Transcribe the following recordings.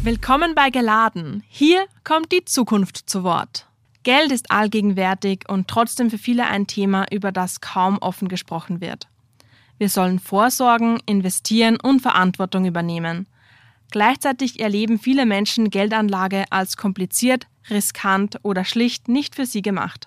Willkommen bei Geladen. Hier kommt die Zukunft zu Wort. Geld ist allgegenwärtig und trotzdem für viele ein Thema, über das kaum offen gesprochen wird. Wir sollen vorsorgen, investieren und Verantwortung übernehmen. Gleichzeitig erleben viele Menschen Geldanlage als kompliziert, riskant oder schlicht nicht für sie gemacht.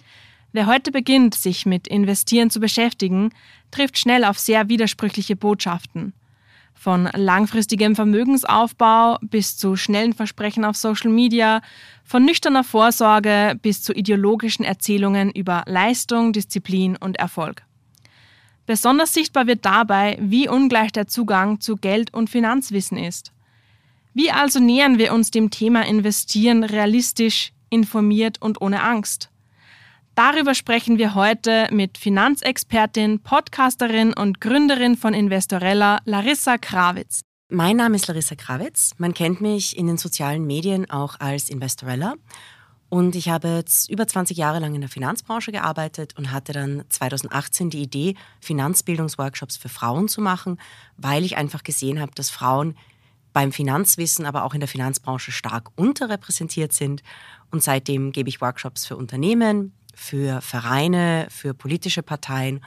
Wer heute beginnt, sich mit Investieren zu beschäftigen, trifft schnell auf sehr widersprüchliche Botschaften. Von langfristigem Vermögensaufbau bis zu schnellen Versprechen auf Social Media, von nüchterner Vorsorge bis zu ideologischen Erzählungen über Leistung, Disziplin und Erfolg. Besonders sichtbar wird dabei, wie ungleich der Zugang zu Geld- und Finanzwissen ist. Wie also nähern wir uns dem Thema Investieren realistisch, informiert und ohne Angst? Darüber sprechen wir heute mit Finanzexpertin, Podcasterin und Gründerin von Investorella, Larissa Krawitz. Mein Name ist Larissa Krawitz. Man kennt mich in den sozialen Medien auch als Investorella. Und ich habe jetzt über 20 Jahre lang in der Finanzbranche gearbeitet und hatte dann 2018 die Idee, Finanzbildungsworkshops für Frauen zu machen, weil ich einfach gesehen habe, dass Frauen beim Finanzwissen, aber auch in der Finanzbranche stark unterrepräsentiert sind. Und seitdem gebe ich Workshops für Unternehmen, für Vereine, für politische Parteien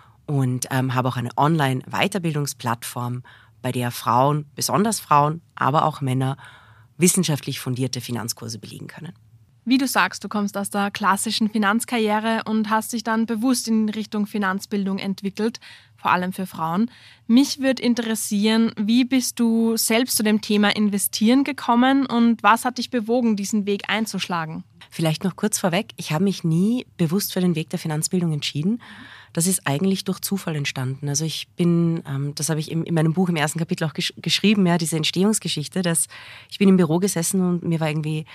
und habe auch eine Online-Weiterbildungsplattform, bei der Frauen, besonders Frauen, aber auch Männer, wissenschaftlich fundierte Finanzkurse belegen können. Wie du sagst, du kommst aus der klassischen Finanzkarriere und hast dich dann bewusst in Richtung Finanzbildung entwickelt, vor allem für Frauen. Mich würde interessieren, wie bist du selbst zu dem Thema Investieren gekommen und was hat dich bewogen, diesen Weg einzuschlagen? Vielleicht noch kurz vorweg, ich habe mich nie bewusst für den Weg der Finanzbildung entschieden. Das ist eigentlich durch Zufall entstanden. Also ich bin, das habe ich in meinem Buch im ersten Kapitel auch geschrieben, ja, diese Entstehungsgeschichte, dass ich bin im Büro gesessen und mir war irgendwie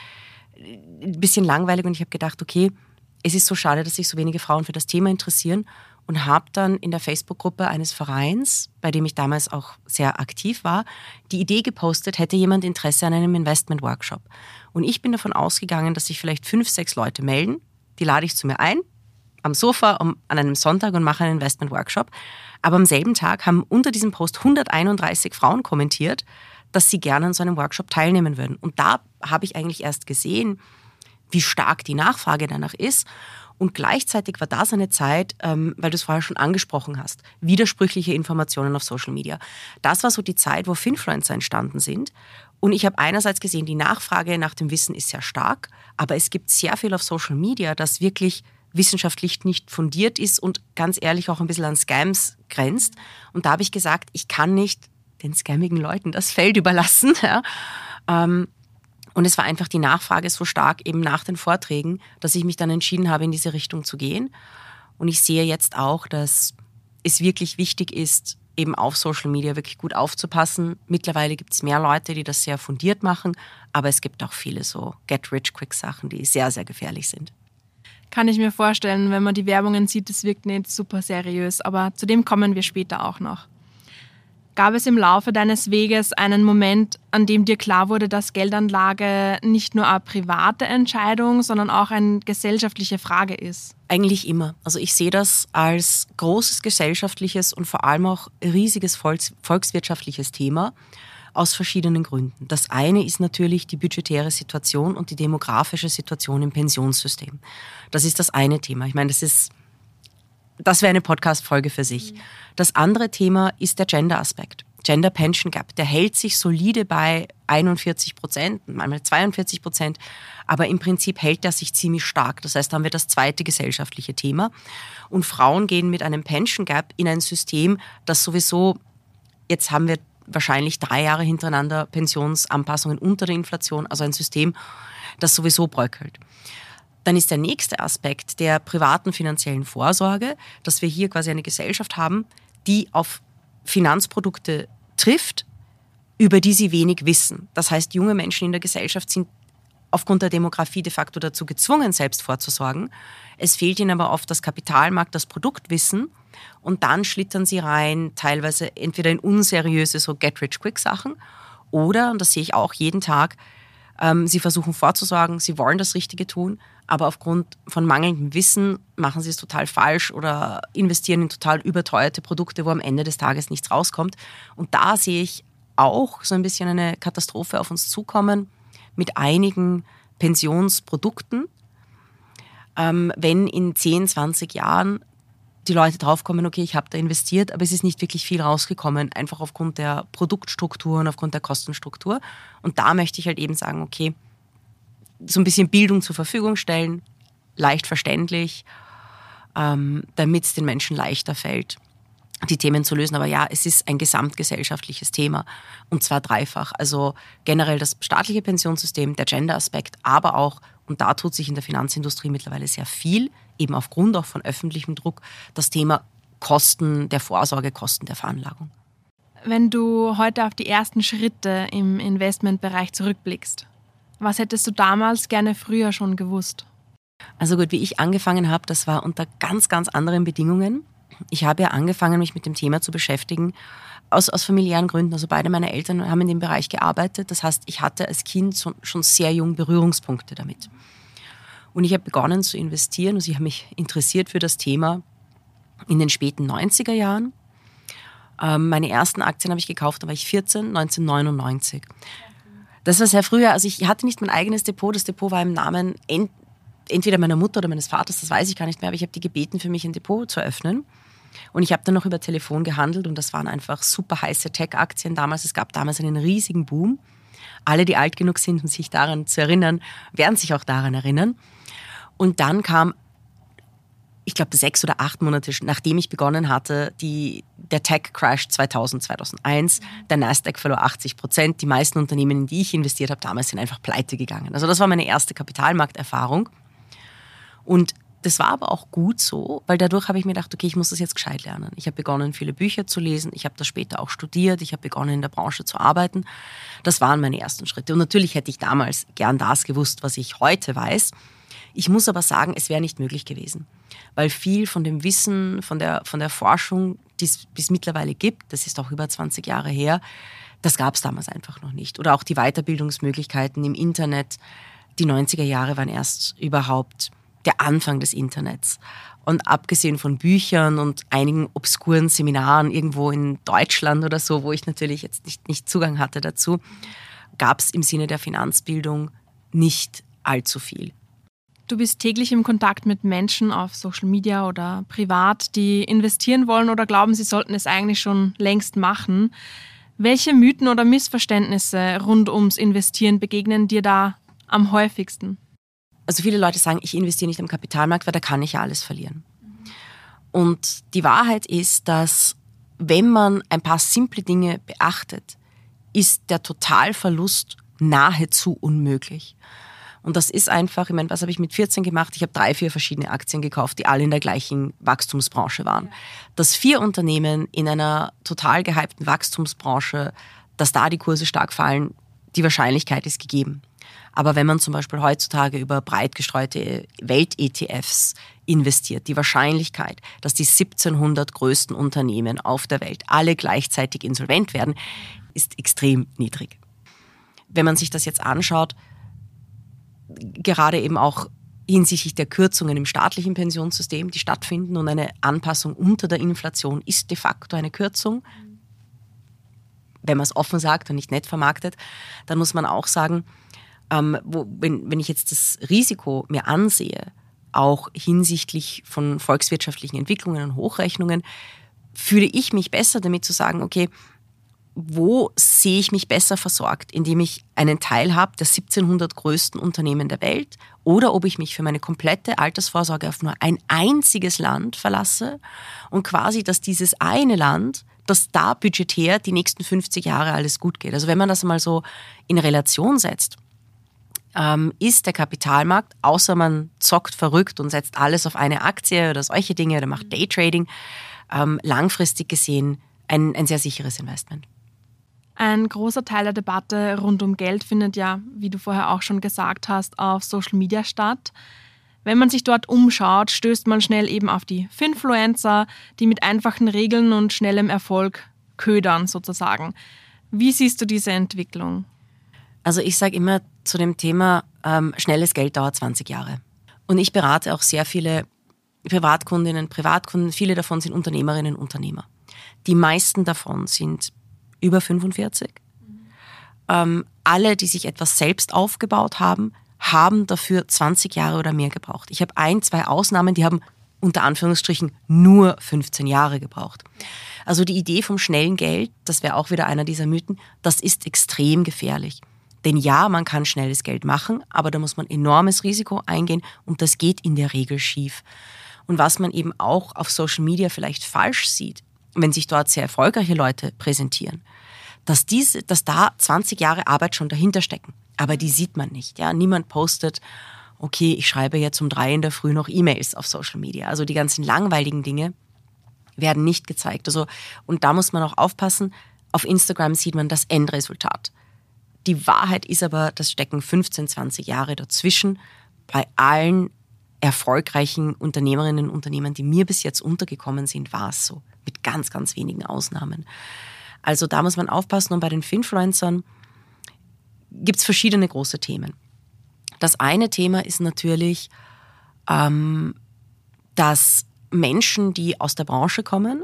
ein bisschen langweilig und ich habe gedacht, okay, es ist so schade, dass sich so wenige Frauen für das Thema interessieren und habe dann in der Facebook-Gruppe eines Vereins, bei dem ich damals auch sehr aktiv war, die Idee gepostet, hätte jemand Interesse an einem Investment-Workshop. Und ich bin davon ausgegangen, dass sich vielleicht 5, 6 Leute melden, die lade ich zu mir ein, am Sofa an einem Sonntag und mache einen Investment-Workshop. Aber am selben Tag haben unter diesem Post 131 Frauen kommentiert, dass sie gerne an so einem Workshop teilnehmen würden. Und da habe ich eigentlich erst gesehen, wie stark die Nachfrage danach ist. Und gleichzeitig war das eine Zeit, weil du es vorher schon angesprochen hast, widersprüchliche Informationen auf Social Media. Das war so die Zeit, wo Finfluencer entstanden sind. Und ich habe einerseits gesehen, die Nachfrage nach dem Wissen ist sehr stark, aber es gibt sehr viel auf Social Media, das wirklich wissenschaftlich nicht fundiert ist und ganz ehrlich auch ein bisschen an Scams grenzt. Und da habe ich gesagt, ich kann nicht den scammigen Leuten das Feld überlassen. Ja. Und es war einfach die Nachfrage so stark eben nach den Vorträgen, dass ich mich dann entschieden habe, in diese Richtung zu gehen. Und ich sehe jetzt auch, dass es wirklich wichtig ist, eben auf Social Media wirklich gut aufzupassen. Mittlerweile gibt es mehr Leute, die das sehr fundiert machen, aber es gibt auch viele so Get-Rich-Quick-Sachen, die sehr, sehr gefährlich sind. Kann ich mir vorstellen, wenn man die Werbungen sieht, das wirkt nicht super seriös, aber zu dem kommen wir später auch noch. Gab es im Laufe deines Weges einen Moment, an dem dir klar wurde, dass Geldanlage nicht nur eine private Entscheidung, sondern auch eine gesellschaftliche Frage ist? Eigentlich immer. Also ich sehe das als großes gesellschaftliches und vor allem auch riesiges volkswirtschaftliches Thema aus verschiedenen Gründen. Das eine ist natürlich die budgetäre Situation und die demografische Situation im Pensionssystem. Das ist das eine Thema. Ich meine, das wäre eine Podcast-Folge für sich. Das andere Thema ist der Gender-Aspekt. Gender Pension Gap, der hält sich solide bei 41%, manchmal 42%, aber im Prinzip hält er sich ziemlich stark. Das heißt, da haben wir das zweite gesellschaftliche Thema. Und Frauen gehen mit einem Pension Gap in ein System, das sowieso, jetzt haben wir wahrscheinlich 3 Jahre hintereinander Pensionsanpassungen unter der Inflation, also ein System, das sowieso bröckelt. Dann ist der nächste Aspekt der privaten finanziellen Vorsorge, dass wir hier quasi eine Gesellschaft haben, die auf Finanzprodukte trifft, über die sie wenig wissen. Das heißt, junge Menschen in der Gesellschaft sind aufgrund der Demografie de facto dazu gezwungen, selbst vorzusorgen. Es fehlt ihnen aber oft das Kapitalmarkt, das Produktwissen und dann schlittern sie rein, teilweise entweder in unseriöse so Get-Rich-Quick-Sachen oder, und das sehe ich auch jeden Tag, sie versuchen vorzusorgen, sie wollen das Richtige tun, aber aufgrund von mangelndem Wissen machen sie es total falsch oder investieren in total überteuerte Produkte, wo am Ende des Tages nichts rauskommt. Und da sehe ich auch so ein bisschen eine Katastrophe auf uns zukommen mit einigen Pensionsprodukten. Wenn in 10, 20 Jahren die Leute draufkommen, okay, ich habe da investiert, aber es ist nicht wirklich viel rausgekommen, einfach aufgrund der Produktstruktur und aufgrund der Kostenstruktur. Und da möchte ich halt eben sagen, okay, so ein bisschen Bildung zur Verfügung stellen, leicht verständlich, damit es den Menschen leichter fällt, die Themen zu lösen. Aber ja, es ist ein gesamtgesellschaftliches Thema und zwar dreifach. Also generell das staatliche Pensionssystem, der Gender-Aspekt, aber auch, und da tut sich in der Finanzindustrie mittlerweile sehr viel, eben aufgrund auch von öffentlichem Druck, das Thema Kosten der Vorsorge, Kosten der Veranlagung. Wenn du heute auf die ersten Schritte im Investmentbereich zurückblickst, was hättest du damals gerne früher schon gewusst? Also gut, wie ich angefangen habe, das war unter ganz, ganz anderen Bedingungen. Ich habe ja angefangen, mich mit dem Thema zu beschäftigen, aus familiären Gründen. Also beide meine Eltern haben in dem Bereich gearbeitet. Das heißt, ich hatte als Kind schon sehr jung Berührungspunkte damit. Und ich habe begonnen zu investieren. Also ich habe mich interessiert für das Thema in den späten 90er Jahren. Meine ersten Aktien habe ich gekauft, da war ich 14, 1999. Das war sehr früher. Also ich hatte nicht mein eigenes Depot. Das Depot war im Namen entweder meiner Mutter oder meines Vaters, das weiß ich gar nicht mehr, aber ich habe die gebeten, für mich ein Depot zu eröffnen. Und ich habe dann noch über Telefon gehandelt und das waren einfach super heiße Tech-Aktien damals. Es gab damals einen riesigen Boom. Alle, die alt genug sind, um sich daran zu erinnern, werden sich auch daran erinnern. Und dann kam, ich glaube 6 oder 8 Monate, nachdem ich begonnen hatte, der Tech-Crash 2000, 2001. Der Nasdaq verlor 80%. Die meisten Unternehmen, in die ich investiert habe, damals sind einfach pleite gegangen. Also das war meine erste Kapitalmarkterfahrung. Und das war aber auch gut so, weil dadurch habe ich mir gedacht, okay, ich muss das jetzt gescheit lernen. Ich habe begonnen, viele Bücher zu lesen. Ich habe das später auch studiert. Ich habe begonnen, in der Branche zu arbeiten. Das waren meine ersten Schritte. Und natürlich hätte ich damals gern das gewusst, was ich heute weiß. Ich muss aber sagen, es wäre nicht möglich gewesen. Weil viel von dem Wissen, von der Forschung, die es mittlerweile gibt, das ist auch über 20 Jahre her, das gab es damals einfach noch nicht. Oder auch die Weiterbildungsmöglichkeiten im Internet. Die 90er Jahre waren erst überhaupt der Anfang des Internets. Und abgesehen von Büchern und einigen obskuren Seminaren irgendwo in Deutschland oder so, wo ich natürlich jetzt nicht Zugang hatte dazu, gab es im Sinne der Finanzbildung nicht allzu viel. Du bist täglich im Kontakt mit Menschen auf Social Media oder privat, die investieren wollen oder glauben, sie sollten es eigentlich schon längst machen. Welche Mythen oder Missverständnisse rund ums Investieren begegnen dir da am häufigsten? Also viele Leute sagen, ich investiere nicht am Kapitalmarkt, weil da kann ich ja alles verlieren. Und die Wahrheit ist, dass wenn man ein paar simple Dinge beachtet, ist der Totalverlust nahezu unmöglich. Und das ist einfach, ich meine, was habe ich mit 14 gemacht? Ich habe 3, 4 verschiedene Aktien gekauft, die alle in der gleichen Wachstumsbranche waren. Dass 4 Unternehmen in einer total gehypten Wachstumsbranche, dass da die Kurse stark fallen, die Wahrscheinlichkeit ist gegeben. Aber wenn man zum Beispiel heutzutage über breit gestreute Welt-ETFs investiert, die Wahrscheinlichkeit, dass die 1700 größten Unternehmen auf der Welt alle gleichzeitig insolvent werden, ist extrem niedrig. Wenn man sich das jetzt anschaut, gerade eben auch hinsichtlich der Kürzungen im staatlichen Pensionssystem, die stattfinden und eine Anpassung unter der Inflation ist de facto eine Kürzung. Wenn man es offen sagt und nicht nett vermarktet, dann muss man auch sagen, wenn ich jetzt das Risiko mir ansehe, auch hinsichtlich von volkswirtschaftlichen Entwicklungen und Hochrechnungen, fühle ich mich besser damit zu sagen, okay, wo sehe ich mich besser versorgt, indem ich einen Teil habe der 1700 größten Unternehmen der Welt oder ob ich mich für meine komplette Altersvorsorge auf nur ein einziges Land verlasse und quasi, dass dieses eine Land, dass da budgetär die nächsten 50 Jahre alles gut geht. Also wenn man das mal so in Relation setzt, ist der Kapitalmarkt, außer man zockt verrückt und setzt alles auf eine Aktie oder solche Dinge oder macht Daytrading, langfristig gesehen ein sehr sicheres Investment. Ein großer Teil der Debatte rund um Geld findet ja, wie du vorher auch schon gesagt hast, auf Social Media statt. Wenn man sich dort umschaut, stößt man schnell eben auf die Finfluencer, die mit einfachen Regeln und schnellem Erfolg ködern sozusagen. Wie siehst du diese Entwicklung? Also ich sage immer zu dem Thema, schnelles Geld dauert 20 Jahre. Und ich berate auch sehr viele Privatkundinnen, Privatkunden, viele davon sind Unternehmerinnen und Unternehmer. Die meisten davon sind über 45, alle, die sich etwas selbst aufgebaut haben, haben dafür 20 Jahre oder mehr gebraucht. Ich habe 1, 2 Ausnahmen, die haben unter Anführungsstrichen nur 15 Jahre gebraucht. Also die Idee vom schnellen Geld, das wäre auch wieder einer dieser Mythen, das ist extrem gefährlich. Denn ja, man kann schnelles Geld machen, aber da muss man enormes Risiko eingehen und das geht in der Regel schief. Und was man eben auch auf Social Media vielleicht falsch sieht, wenn sich dort sehr erfolgreiche Leute präsentieren, dass da 20 Jahre Arbeit schon dahinter stecken. Aber die sieht man nicht. Ja? Niemand postet, okay, ich schreibe jetzt um 3 in der Früh noch E-Mails auf Social Media. Also die ganzen langweiligen Dinge werden nicht gezeigt. Also, und da muss man auch aufpassen, auf Instagram sieht man das Endresultat. Die Wahrheit ist aber, das stecken 15, 20 Jahre dazwischen. Bei allen erfolgreichen Unternehmerinnen und Unternehmern, die mir bis jetzt untergekommen sind, war es so. Mit ganz, ganz wenigen Ausnahmen. Also da muss man aufpassen. Und bei den Finfluencern gibt es verschiedene große Themen. Das eine Thema ist natürlich, dass Menschen, die aus der Branche kommen,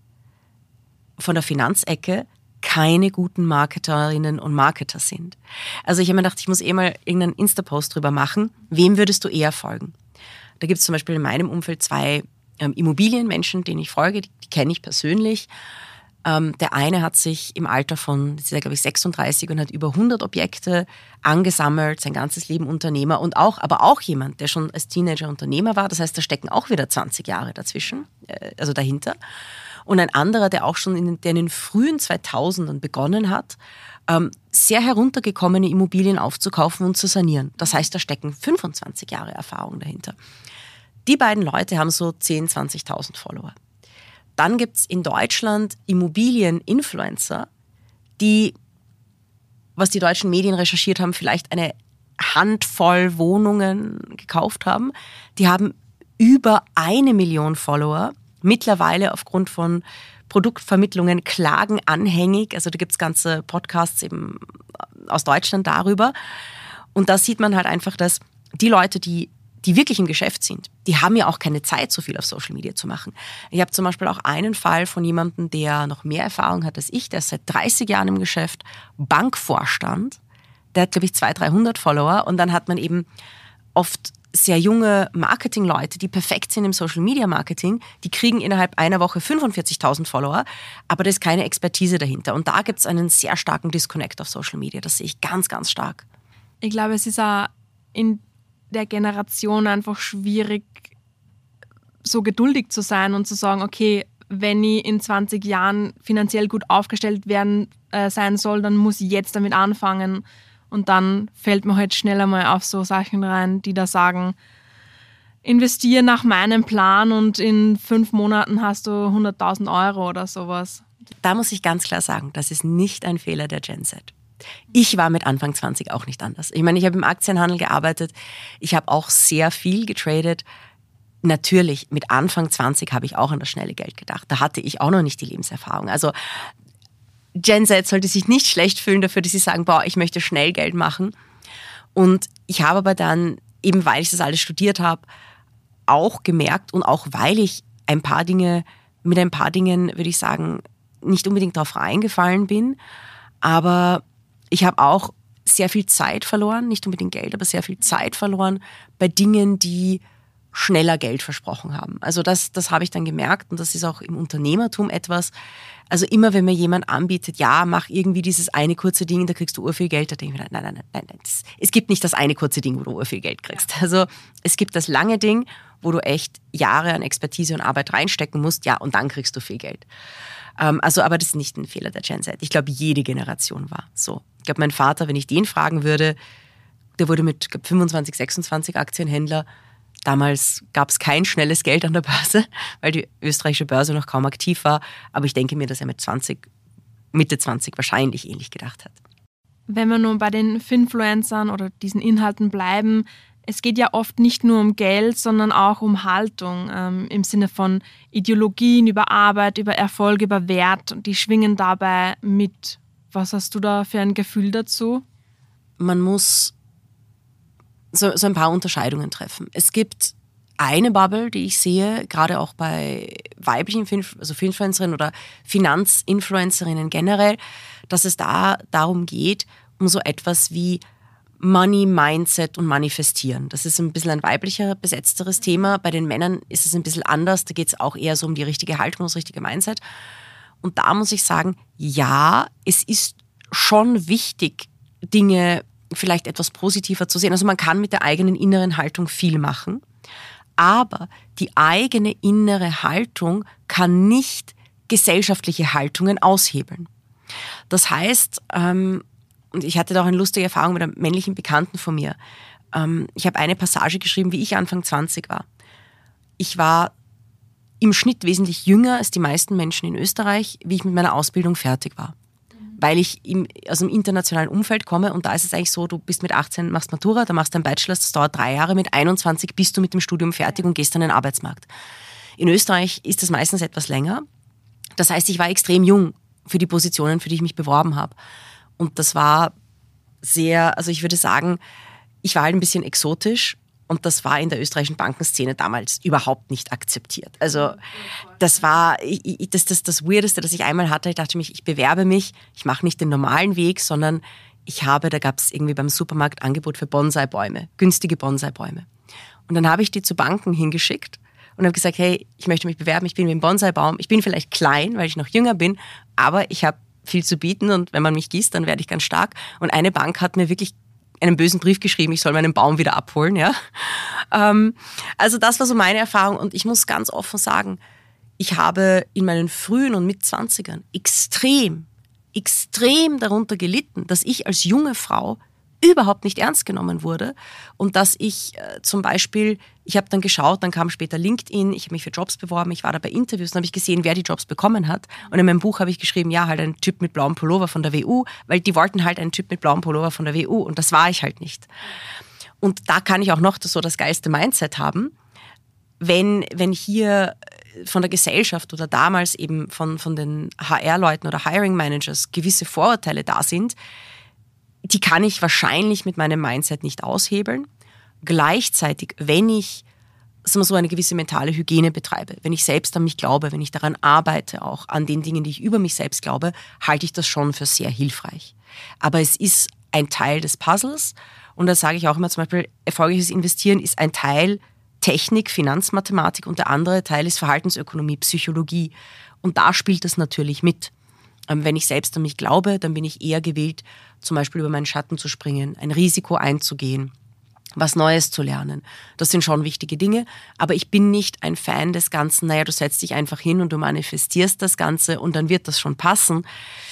von der Finanzecke, keine guten Marketerinnen und Marketer sind. Also ich habe mir gedacht, ich muss mal irgendeinen Insta-Post drüber machen. Wem würdest du eher folgen? Da gibt es zum Beispiel in meinem Umfeld 2 Immobilienmenschen, denen ich folge, die kenne ich persönlich. Der eine hat sich im Alter von, das ist ja, glaube ich, 36 und hat über 100 Objekte angesammelt, sein ganzes Leben Unternehmer und aber auch jemand, der schon als Teenager Unternehmer war. Das heißt, da stecken auch wieder 20 Jahre dazwischen, also dahinter. Und ein anderer, der auch schon in den frühen 2000ern begonnen hat, sehr heruntergekommene Immobilien aufzukaufen und zu sanieren. Das heißt, da stecken 25 Jahre Erfahrung dahinter. Die beiden Leute haben so 10.000, 20.000 Follower. Dann gibt es in Deutschland Immobilien-Influencer, die, was die deutschen Medien recherchiert haben, vielleicht eine Handvoll Wohnungen gekauft haben. Die haben über 1 Million Follower, mittlerweile aufgrund von Produktvermittlungen, Klagen anhängig. Also da gibt es ganze Podcasts eben aus Deutschland darüber. Und da sieht man halt einfach, dass die Leute, die wirklich im Geschäft sind, die haben ja auch keine Zeit, so viel auf Social Media zu machen. Ich habe zum Beispiel auch einen Fall von jemandem, der noch mehr Erfahrung hat als ich, der ist seit 30 Jahren im Geschäft, Bankvorstand, der hat, glaube ich, 200, 300 Follower und dann hat man eben oft sehr junge Marketingleute, die perfekt sind im Social-Media-Marketing, die kriegen innerhalb einer Woche 45.000 Follower, aber da ist keine Expertise dahinter. Und da gibt es einen sehr starken Disconnect auf Social Media, das sehe ich ganz, ganz stark. Ich glaube, es ist auch in der Generation einfach schwierig, so geduldig zu sein und zu sagen, okay, wenn ich in 20 Jahren finanziell gut aufgestellt sein soll, dann muss ich jetzt damit anfangen. Und dann fällt man halt schneller mal auf so Sachen rein, die da sagen, investiere nach meinem Plan und in 5 Monaten hast du 100.000 Euro oder sowas. Da muss ich ganz klar sagen, das ist nicht ein Fehler der Gen Z. Ich war mit Anfang 20 auch nicht anders. Ich meine, ich habe im Aktienhandel gearbeitet, ich habe auch sehr viel getradet. Natürlich, mit Anfang 20 habe ich auch an das schnelle Geld gedacht. Da hatte ich auch noch nicht die Lebenserfahrung. Also Gen Z sollte sich nicht schlecht fühlen dafür, dass sie sagen, boah, ich möchte schnell Geld machen. Und ich habe aber dann, eben weil ich das alles studiert habe, auch gemerkt und auch weil ich mit ein paar Dingen, würde ich sagen, nicht unbedingt darauf reingefallen bin, aber ich habe auch sehr viel Zeit verloren, nicht unbedingt Geld, aber sehr viel Zeit verloren bei Dingen, die schneller Geld versprochen haben. Also das habe ich dann gemerkt und das ist auch im Unternehmertum etwas. Also immer, wenn mir jemand anbietet, ja, mach irgendwie dieses eine kurze Ding, da kriegst du urviel Geld, da denke ich mir, nein. Es gibt nicht das eine kurze Ding, wo du urviel Geld kriegst. Also es gibt das lange Ding, wo du echt Jahre an Expertise und Arbeit reinstecken musst, ja, und dann kriegst du viel Geld. Aber das ist nicht ein Fehler der Gen Z. Ich glaube, jede Generation war so. Ich glaube, mein Vater, wenn ich den fragen würde, der wurde mit 25, 26 Aktienhändler. Damals gab es kein schnelles Geld an der Börse, weil die österreichische Börse noch kaum aktiv war. Aber ich denke mir, dass er mit Mitte 20 wahrscheinlich ähnlich gedacht hat. Wenn wir nur bei den Finfluencern oder diesen Inhalten bleiben, es geht ja oft nicht nur um Geld, sondern auch um Haltung im Sinne von Ideologien, über Arbeit, über Erfolg, über Wert. Die schwingen dabei mit. Was hast du da für ein Gefühl dazu? Man muss so ein paar Unterscheidungen treffen. Es gibt eine Bubble, die ich sehe, gerade auch bei weiblichen Finfluencerinnen oder Finanzinfluencerinnen generell, dass es da darum geht, um so etwas wie Money, Mindset und Manifestieren. Das ist ein bisschen ein weiblicher, besetzteres Thema. Bei den Männern ist es ein bisschen anders. Da geht es auch eher so um die richtige Haltung, das richtige Mindset. Und da muss ich sagen, ja, es ist schon wichtig, Dinge vielleicht etwas positiver zu sehen. Also man kann mit der eigenen inneren Haltung viel machen, aber die eigene innere Haltung kann nicht gesellschaftliche Haltungen aushebeln. Das heißt, und ich hatte da auch eine lustige Erfahrung mit einem männlichen Bekannten von mir. Ich habe eine Passage geschrieben, wie ich Anfang 20 war. Ich war im Schnitt wesentlich jünger als die meisten Menschen in Österreich, wie ich mit meiner Ausbildung fertig war. Weil ich aus einem internationalen Umfeld komme und da ist es eigentlich so, du bist mit 18, machst Matura, dann machst du einen Bachelor, das dauert 3 Jahre, mit 21 bist du mit dem Studium fertig und gehst an den Arbeitsmarkt. In Österreich ist das meistens etwas länger. Das heißt, ich war extrem jung für die Positionen, für die ich mich beworben habe. Und das war sehr, also ich würde sagen, ich war halt ein bisschen exotisch und das war in der österreichischen Bankenszene damals überhaupt nicht akzeptiert. Also das war das Weirdeste, das ich einmal hatte. Ich dachte mir, ich bewerbe mich, ich mache nicht den normalen Weg, sondern da gab es irgendwie beim Supermarkt Angebot für Bonsai-Bäume, günstige Bonsai-Bäume. Und dann habe ich die zu Banken hingeschickt und habe gesagt, hey, ich möchte mich bewerben, ich bin wie ein Bonsai-Baum, ich bin vielleicht klein, weil ich noch jünger bin, aber ich habe viel zu bieten und wenn man mich gießt, dann werde ich ganz stark. Und eine Bank hat mir wirklich einen bösen Brief geschrieben, ich soll meinen Baum wieder abholen. Ja? Also das war so meine Erfahrung und ich muss ganz offen sagen, ich habe in meinen frühen und Mitzwanzigern extrem darunter gelitten, dass ich als junge Frau überhaupt nicht ernst genommen wurde und dass ich zum Beispiel, ich habe dann geschaut, dann kam später LinkedIn, ich habe mich für Jobs beworben, ich war da bei Interviews und habe ich gesehen, wer die Jobs bekommen hat und in meinem Buch habe ich geschrieben, ja, halt ein Typ mit blauem Pullover von der WU, weil die wollten halt einen Typ mit blauem Pullover von der WU und das war ich halt nicht. Und da kann ich auch noch das geilste Mindset haben, wenn hier von der Gesellschaft oder damals eben von den HR-Leuten oder Hiring Managers gewisse Vorurteile da sind, die kann ich wahrscheinlich mit meinem Mindset nicht aushebeln. Gleichzeitig, wenn ich so eine gewisse mentale Hygiene betreibe, wenn ich selbst an mich glaube, wenn ich daran arbeite, auch an den Dingen, die ich über mich selbst glaube, halte ich das schon für sehr hilfreich. Aber es ist ein Teil des Puzzles und da sage ich auch immer zum Beispiel, erfolgreiches Investieren ist ein Teil Technik, Finanzmathematik und der andere Teil ist Verhaltensökonomie, Psychologie und da spielt das natürlich mit. Wenn ich selbst an mich glaube, dann bin ich eher gewillt, zum Beispiel über meinen Schatten zu springen, ein Risiko einzugehen, was Neues zu lernen. Das sind schon wichtige Dinge, aber ich bin nicht ein Fan des Ganzen, du setzt dich einfach hin und du manifestierst das Ganze und dann wird das schon passen.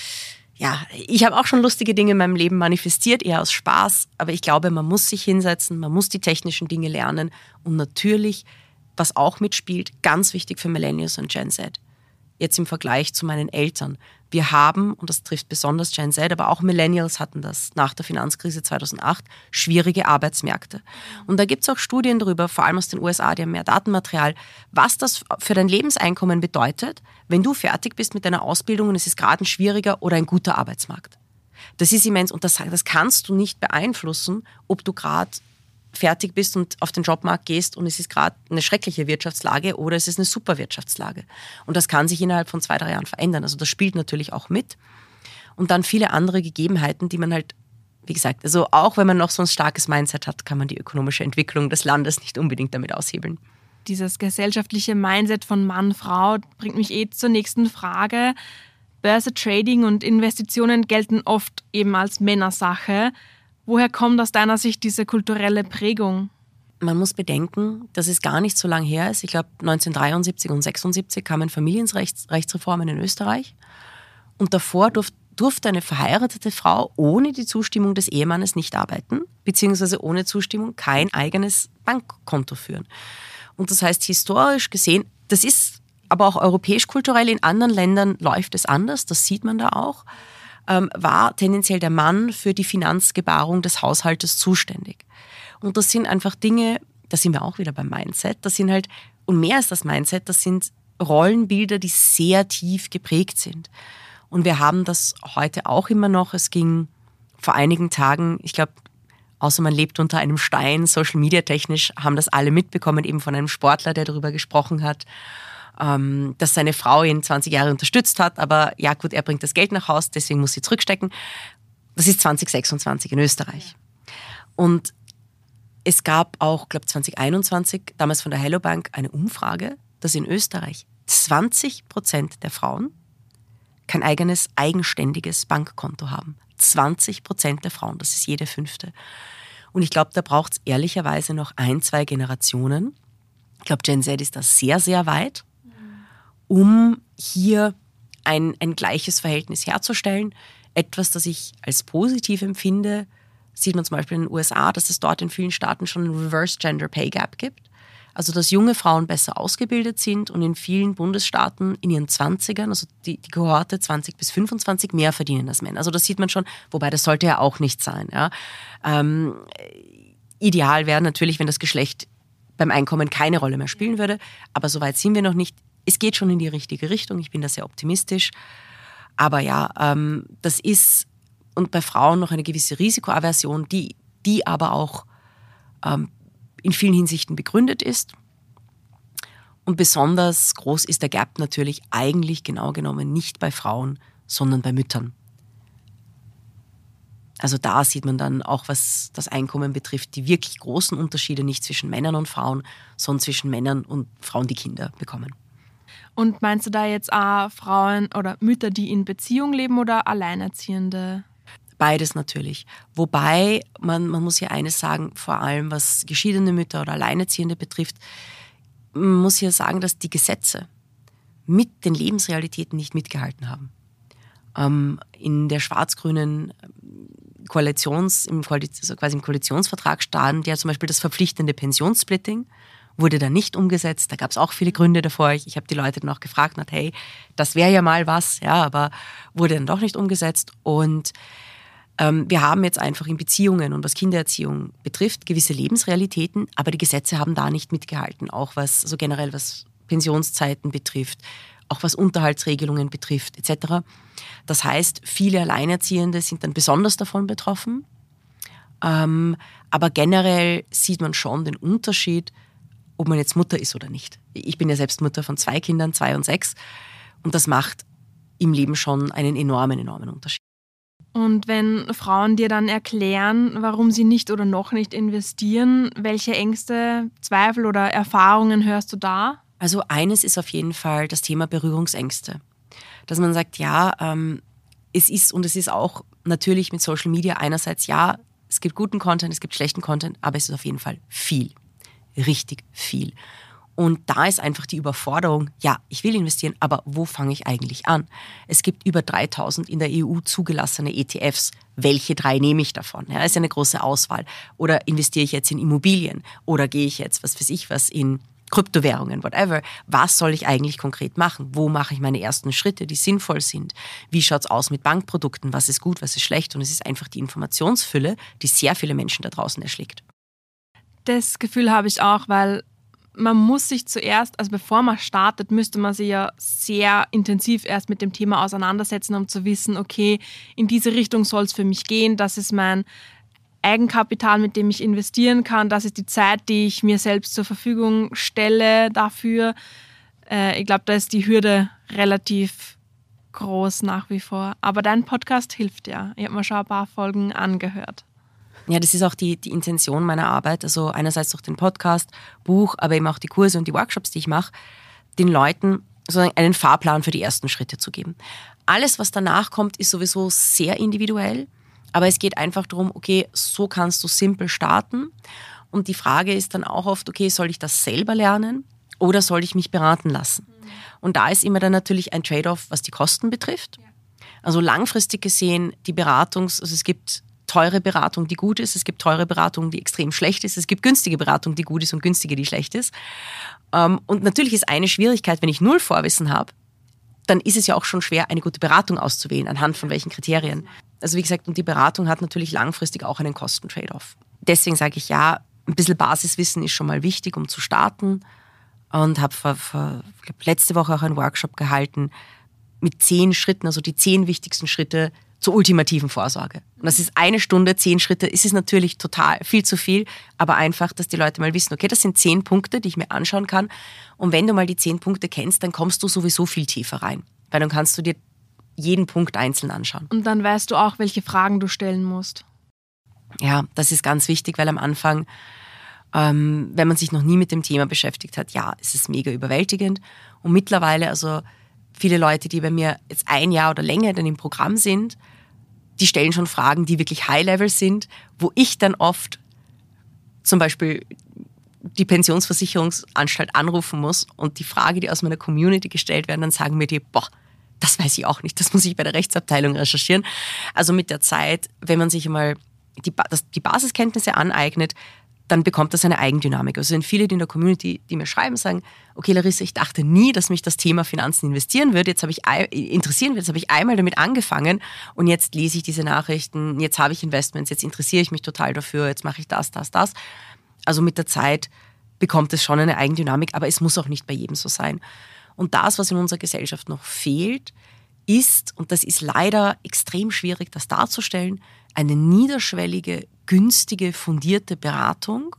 Ja, ich habe auch schon lustige Dinge in meinem Leben manifestiert, eher aus Spaß, aber ich glaube, man muss sich hinsetzen, man muss die technischen Dinge lernen und natürlich, was auch mitspielt, ganz wichtig für Millennials und Gen Z, jetzt im Vergleich zu meinen Eltern. Wir haben, und das trifft besonders Gen Z, aber auch Millennials hatten das nach der Finanzkrise 2008, schwierige Arbeitsmärkte. Und da gibt es auch Studien darüber, vor allem aus den USA, die haben mehr Datenmaterial, was das für dein Lebenseinkommen bedeutet, wenn du fertig bist mit deiner Ausbildung und es ist gerade ein schwieriger oder ein guter Arbeitsmarkt. Das ist immens und das kannst du nicht beeinflussen, ob du gerade fertig bist und auf den Jobmarkt gehst und es ist gerade eine schreckliche Wirtschaftslage oder es ist eine super Wirtschaftslage. Und das kann sich innerhalb von 2-3 Jahren verändern. Also das spielt natürlich auch mit. Und dann viele andere Gegebenheiten, die man halt, wie gesagt, also auch wenn man noch so ein starkes Mindset hat, kann man die ökonomische Entwicklung des Landes nicht unbedingt damit aushebeln. Dieses gesellschaftliche Mindset von Mann, Frau bringt mich zur nächsten Frage. Börse, Trading und Investitionen gelten oft eben als Männersache. Woher kommt aus deiner Sicht diese kulturelle Prägung? Man muss bedenken, dass es gar nicht so lange her ist. Ich glaube, 1973 und 1976 kamen Familienrechtsreformen in Österreich. Und davor durfte eine verheiratete Frau ohne die Zustimmung des Ehemannes nicht arbeiten, beziehungsweise ohne Zustimmung kein eigenes Bankkonto führen. Und das heißt, historisch gesehen, das ist aber auch europäisch-kulturell, in anderen Ländern läuft es anders, das sieht man da auch, war tendenziell der Mann für die Finanzgebarung des Haushaltes zuständig. Und das sind einfach Dinge, da sind wir auch wieder beim Mindset, das sind halt, und mehr als das Mindset, das sind Rollenbilder, die sehr tief geprägt sind. Und wir haben das heute auch immer noch. Es ging vor einigen Tagen, ich glaube, außer man lebt unter einem Stein, Social Media technisch, haben das alle mitbekommen, eben von einem Sportler, der darüber gesprochen hat, dass seine Frau ihn 20 Jahre unterstützt hat, aber ja gut, er bringt das Geld nach Hause, deswegen muss sie zurückstecken. Das ist 2026 in Österreich. Und es gab auch, glaube ich, 2021, damals von der Hello Bank, eine Umfrage, dass in Österreich 20% der Frauen kein eigenes, eigenständiges Bankkonto haben. 20% der Frauen, das ist jede 5. Und ich glaube, da braucht es ehrlicherweise noch 1-2 Generationen. Ich glaube, Gen Z ist da sehr, sehr weit, um hier ein gleiches Verhältnis herzustellen. Etwas, das ich als positiv empfinde, sieht man zum Beispiel in den USA, dass es dort in vielen Staaten schon ein Reverse Gender Pay Gap gibt. Also dass junge Frauen besser ausgebildet sind und in vielen Bundesstaaten in ihren 20ern, also die Kohorte 20 bis 25, mehr verdienen als Männer. Also das sieht man schon, wobei das sollte ja auch nicht sein. Ja. Ideal wäre natürlich, wenn das Geschlecht beim Einkommen keine Rolle mehr spielen würde, aber so weit sind wir noch nicht. Es geht schon in die richtige Richtung, ich bin da sehr optimistisch. Aber ja, das ist, und bei Frauen noch eine gewisse Risikoaversion, die aber auch in vielen Hinsichten begründet ist. Und besonders groß ist der Gap natürlich eigentlich genau genommen nicht bei Frauen, sondern bei Müttern. Also da sieht man dann auch, was das Einkommen betrifft, die wirklich großen Unterschiede nicht zwischen Männern und Frauen, sondern zwischen Männern und Frauen, die Kinder bekommen. Und meinst du da jetzt auch Frauen oder Mütter, die in Beziehung leben oder Alleinerziehende? Beides natürlich. Wobei, man muss hier eines sagen, vor allem was geschiedene Mütter oder Alleinerziehende betrifft, man muss hier sagen, dass die Gesetze mit den Lebensrealitäten nicht mitgehalten haben. In der schwarz-grünen im Koalitionsvertrag stand ja zum Beispiel das verpflichtende Pensionssplitting, wurde da nicht umgesetzt. Da gab es auch viele Gründe davor. Ich habe die Leute dann auch gefragt, hey, das wäre ja mal was, ja, aber wurde dann doch nicht umgesetzt. Und wir haben jetzt einfach in Beziehungen und was Kindererziehung betrifft gewisse Lebensrealitäten, aber die Gesetze haben da nicht mitgehalten, auch was generell was Pensionszeiten betrifft, auch was Unterhaltsregelungen betrifft etc. Das heißt, viele Alleinerziehende sind dann besonders davon betroffen, aber generell sieht man schon den Unterschied, ob man jetzt Mutter ist oder nicht. Ich bin ja selbst Mutter von 2 Kindern, 2 und 6, und das macht im Leben schon einen enormen Unterschied. Und wenn Frauen dir dann erklären, warum sie nicht oder noch nicht investieren, welche Ängste, Zweifel oder Erfahrungen hörst du da? Also eines ist auf jeden Fall das Thema Berührungsängste. Dass man sagt, ja, es ist auch natürlich mit Social Media einerseits, ja, es gibt guten Content, es gibt schlechten Content, aber es ist auf jeden Fall viel, richtig viel. Und da ist einfach die Überforderung, ja, ich will investieren, aber wo fange ich eigentlich an? Es gibt über 3000 in der EU zugelassene ETFs. Welche 3 nehme ich davon? Ja, ist ja eine große Auswahl. Oder investiere ich jetzt in Immobilien? Oder gehe ich jetzt, in Kryptowährungen, whatever. Was soll ich eigentlich konkret machen? Wo mache ich meine ersten Schritte, die sinnvoll sind? Wie schaut es aus mit Bankprodukten? Was ist gut, was ist schlecht? Und es ist einfach die Informationsfülle, die sehr viele Menschen da draußen erschlägt. Das Gefühl habe ich auch, weil man muss sich zuerst, also bevor man startet, müsste man sich ja sehr intensiv erst mit dem Thema auseinandersetzen, um zu wissen, okay, in diese Richtung soll es für mich gehen, das ist mein Eigenkapital, mit dem ich investieren kann, das ist die Zeit, die ich mir selbst zur Verfügung stelle dafür. Ich glaube, da ist die Hürde relativ groß nach wie vor. Aber dein Podcast hilft ja. Ich habe mir schon ein paar Folgen angehört. Ja, das ist auch die Intention meiner Arbeit. Also einerseits durch den Podcast, Buch, aber eben auch die Kurse und die Workshops, die ich mache, den Leuten sozusagen einen Fahrplan für die ersten Schritte zu geben. Alles, was danach kommt, ist sowieso sehr individuell. Aber es geht einfach darum, okay, so kannst du simpel starten. Und die Frage ist dann auch oft, okay, soll ich das selber lernen oder soll ich mich beraten lassen? Und da ist immer dann natürlich ein Trade-off, was die Kosten betrifft. Also langfristig gesehen, also es gibt teure Beratung, die gut ist, es gibt teure Beratung, die extrem schlecht ist, es gibt günstige Beratung, die gut ist und günstige, die schlecht ist. Und natürlich ist eine Schwierigkeit, wenn ich 0 Vorwissen habe, dann ist es ja auch schon schwer, eine gute Beratung auszuwählen, anhand von welchen Kriterien. Also wie gesagt, und die Beratung hat natürlich langfristig auch einen Kosten-Trade-off. Deswegen sage ich ja, ein bisschen Basiswissen ist schon mal wichtig, um zu starten. Und habe letzte Woche auch einen Workshop gehalten mit 10 Schritten, also die 10 wichtigsten Schritte zur ultimativen Vorsorge. Und das ist 1 Stunde, 10 Schritte. Es ist natürlich total viel zu viel, aber einfach, dass die Leute mal wissen, okay, das sind 10 Punkte, die ich mir anschauen kann. Und wenn du mal die 10 Punkte kennst, dann kommst du sowieso viel tiefer rein. Weil dann kannst du dir jeden Punkt einzeln anschauen. Und dann weißt du auch, welche Fragen du stellen musst. Ja, das ist ganz wichtig, weil am Anfang, wenn man sich noch nie mit dem Thema beschäftigt hat, ja, es ist mega überwältigend. Und mittlerweile, also viele Leute, die bei mir jetzt 1 Jahr oder länger dann im Programm sind, die stellen schon Fragen, die wirklich High-Level sind, wo ich dann oft zum Beispiel die Pensionsversicherungsanstalt anrufen muss und die Frage, die aus meiner Community gestellt werden, dann sagen mir die, boah, das weiß ich auch nicht, das muss ich bei der Rechtsabteilung recherchieren. Also mit der Zeit, wenn man sich einmal die Basiskenntnisse aneignet, dann bekommt das eine Eigendynamik. Also sind viele, die in der Community, die mir schreiben, sagen, okay Larissa, ich dachte nie, dass mich das Thema Finanzen interessieren wird, jetzt habe ich einmal damit angefangen und jetzt lese ich diese Nachrichten, jetzt habe ich Investments, jetzt interessiere ich mich total dafür, jetzt mache ich das. Also mit der Zeit bekommt es schon eine Eigendynamik, aber es muss auch nicht bei jedem so sein. Und das, was in unserer Gesellschaft noch fehlt, ist, und das ist leider extrem schwierig, das darzustellen, eine niederschwellige, günstige, fundierte Beratung,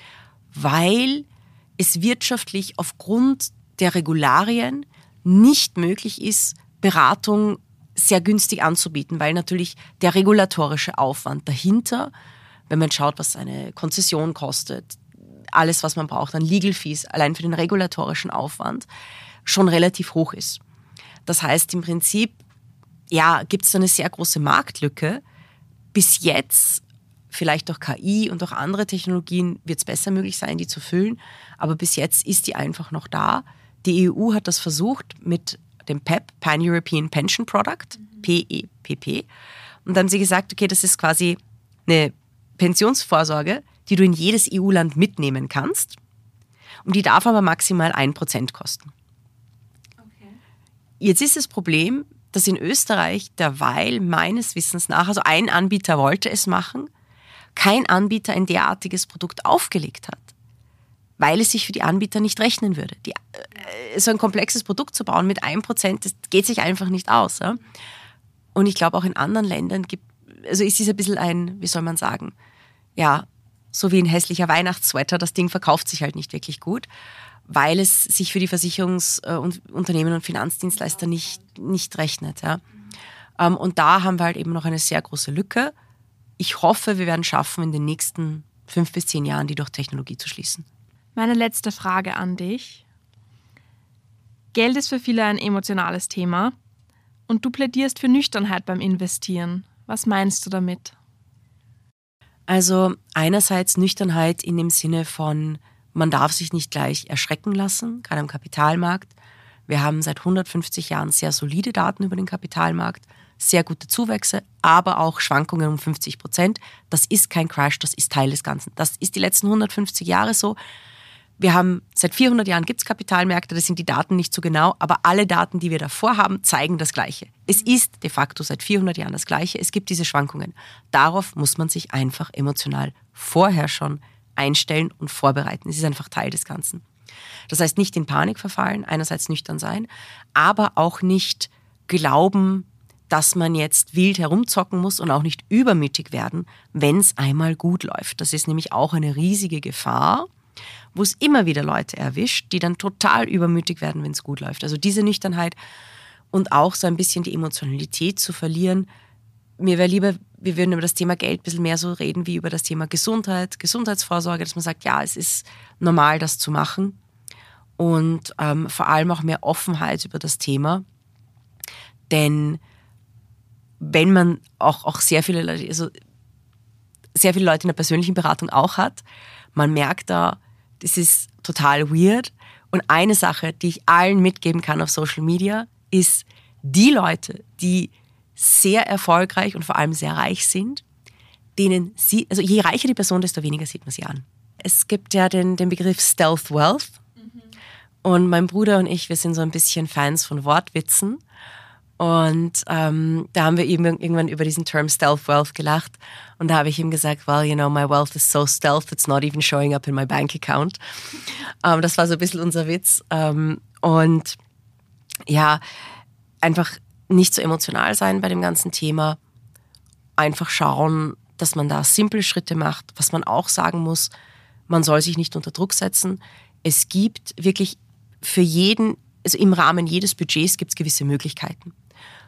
weil es wirtschaftlich aufgrund der Regularien nicht möglich ist, Beratung sehr günstig anzubieten, weil natürlich der regulatorische Aufwand dahinter, wenn man schaut, was eine Konzession kostet, alles, was man braucht an Legal Fees, allein für den regulatorischen Aufwand, schon relativ hoch ist. Das heißt, im Prinzip, ja, gibt es eine sehr große Marktlücke. Bis jetzt, vielleicht durch KI und durch andere Technologien, wird es besser möglich sein, die zu füllen. Aber bis jetzt ist die einfach noch da. Die EU hat das versucht mit dem PEP, Pan-European Pension Product, PEPP. Und dann haben sie gesagt, okay, das ist quasi eine Pensionsvorsorge, die du in jedes EU-Land mitnehmen kannst. Und die darf aber maximal 1% kosten. Okay. Jetzt ist das Problem, dass in Österreich derweil meines Wissens nach, also ein Anbieter wollte es machen, kein Anbieter ein derartiges Produkt aufgelegt hat, weil es sich für die Anbieter nicht rechnen würde. So ein komplexes Produkt zu bauen mit 1%, das geht sich einfach nicht aus. Ja? Und ich glaube auch in anderen Ländern ist es ein bisschen ein, wie soll man sagen, ja, so wie ein hässlicher Weihnachtssweater, das Ding verkauft sich halt nicht wirklich gut, weil es sich für die Versicherungsunternehmen und Finanzdienstleister nicht rechnet. Ja. Und da haben wir halt eben noch eine sehr große Lücke. Ich hoffe, wir werden schaffen, in den nächsten 5 bis 10 Jahren die durch Technologie zu schließen. Meine letzte Frage an dich. Geld ist für viele ein emotionales Thema und du plädierst für Nüchternheit beim Investieren. Was meinst du damit? Also einerseits Nüchternheit in dem Sinne von, man darf sich nicht gleich erschrecken lassen, gerade am Kapitalmarkt. Wir haben seit 150 Jahren sehr solide Daten über den Kapitalmarkt, sehr gute Zuwächse, aber auch Schwankungen um 50%. Das ist kein Crash, das ist Teil des Ganzen. Das ist die letzten 150 Jahre so. Wir haben seit 400 Jahren gibt es Kapitalmärkte, das sind die Daten nicht so genau, aber alle Daten, die wir davor haben, zeigen das Gleiche. Es ist de facto seit 400 Jahren das Gleiche, es gibt diese Schwankungen. Darauf muss man sich einfach emotional vorher schon einstellen und vorbereiten. Es ist einfach Teil des Ganzen. Das heißt, nicht in Panik verfallen, einerseits nüchtern sein, aber auch nicht glauben, dass man jetzt wild herumzocken muss und auch nicht übermütig werden, wenn es einmal gut läuft. Das ist nämlich auch eine riesige Gefahr, wo es immer wieder Leute erwischt, die dann total übermütig werden, wenn es gut läuft. Also diese Nüchternheit und auch so ein bisschen die Emotionalität zu verlieren. Mir wäre lieber, wir würden über das Thema Geld ein bisschen mehr so reden wie über das Thema Gesundheit, Gesundheitsvorsorge, dass man sagt, ja, es ist normal, das zu machen. Und vor allem auch mehr Offenheit über das Thema. Denn wenn man auch sehr viele Leute in der persönlichen Beratung auch hat, man merkt da, das ist total weird. Und eine Sache, die ich allen mitgeben kann auf Social Media, ist, die Leute, die sehr erfolgreich und vor allem sehr reich sind, also je reicher die Person, desto weniger sieht man sie an. Es gibt ja den Begriff Stealth Wealth. Und mein Bruder und ich, wir sind so ein bisschen Fans von Wortwitzen. Und da haben wir eben irgendwann über diesen Term Stealth Wealth gelacht. Und da habe ich ihm gesagt, well, you know, my wealth is so stealth, it's not even showing up in my bank account. Das war so ein bisschen unser Witz. Und ja, einfach nicht so emotional sein bei dem ganzen Thema. Einfach schauen, dass man da simple Schritte macht. Was man auch sagen muss, man soll sich nicht unter Druck setzen. Es gibt wirklich für jeden, also im Rahmen jedes Budgets gibt es gewisse Möglichkeiten.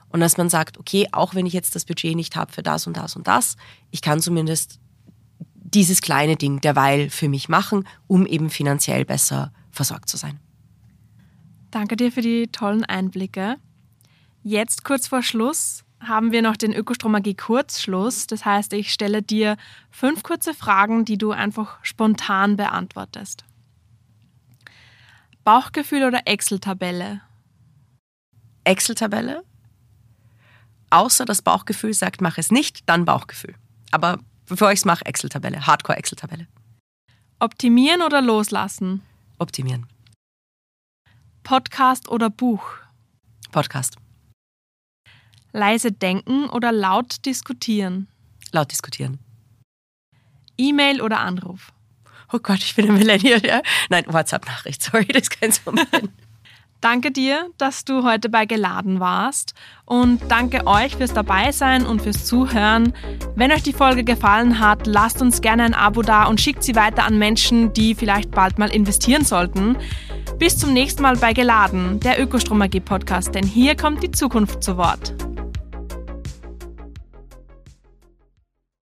Und dass man sagt, okay, auch wenn ich jetzt das Budget nicht habe für das und das und das, ich kann zumindest dieses kleine Ding derweil für mich machen, um eben finanziell besser versorgt zu sein. Danke dir für die tollen Einblicke. Jetzt kurz vor Schluss haben wir noch den Ökostrom AG Kurzschluss. Das heißt, ich stelle dir 5 kurze Fragen, die du einfach spontan beantwortest. Bauchgefühl oder Excel-Tabelle? Excel-Tabelle. Außer das Bauchgefühl sagt, mach es nicht, dann Bauchgefühl. Aber bevor ich es mache, Excel-Tabelle, Hardcore-Excel-Tabelle. Optimieren oder loslassen? Optimieren. Podcast oder Buch? Podcast. Leise denken oder laut diskutieren? Laut diskutieren. E-Mail oder Anruf? Oh Gott, ich bin ein Millennial, ja? Nein, WhatsApp-Nachricht, sorry, das ist kein Moment. Danke dir, dass du heute bei Geladen warst und danke euch fürs Dabeisein und fürs Zuhören. Wenn euch die Folge gefallen hat, lasst uns gerne ein Abo da und schickt sie weiter an Menschen, die vielleicht bald mal investieren sollten. Bis zum nächsten Mal bei Geladen, der Ökostrom AG Podcast, denn hier kommt die Zukunft zu Wort.